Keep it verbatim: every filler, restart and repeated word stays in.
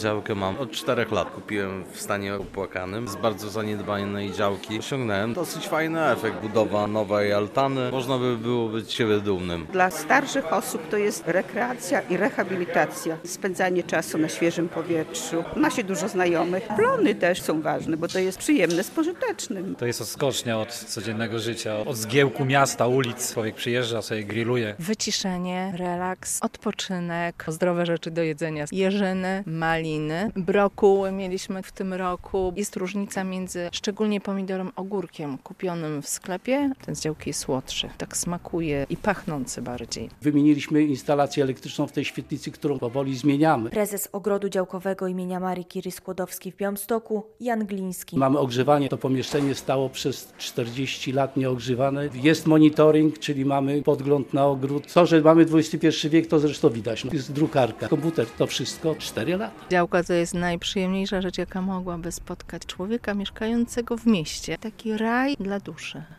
Działkę mam od czterech lat. Kupiłem w stanie opłakanym z bardzo zaniedbanej działki. Osiągnąłem dosyć fajny efekt. Budowa nowej altany. Można by było być z siebie dumnym. Dla starszych osób to jest rekreacja i rehabilitacja. Spędzanie czasu na świeżym powietrzu. Ma się dużo znajomych. Plony też są ważne, bo to jest przyjemne z pożytecznym. To jest odskocznia od codziennego życia, od zgiełku miasta, ulic. Człowiek przyjeżdża, sobie grilluje. Wyciszenie, relaks, odpoczynek, zdrowe rzeczy do jedzenia. Jeżyny, maliny, brokuły mieliśmy w tym roku. Jest różnica między szczególnie pomidorem ogórkiem kupionym w sklepie. Ten z działki jest słodszy, tak smakuje i pachnący bardziej. Wymieniliśmy instalację elektryczną w tej świetlicy, którą powoli zmieniamy. Prezes Ogrodu Działkowego imienia Marii Curie Skłodowskiej w Białymstoku, Jan Gliński. Mamy ogrzewanie. To pomieszczenie stało przez czterdzieści lat nieogrzewane. Jest monitoring, czyli mamy podgląd na ogród. To, że mamy dwudziesty pierwszy wiek, to zresztą widać. No, jest drukarka, komputer, to wszystko cztery lata. Działka to jest najprzyjemniejsza rzecz, jaka mogłaby spotkać człowieka mieszkającego w mieście. Taki raj dla duszy.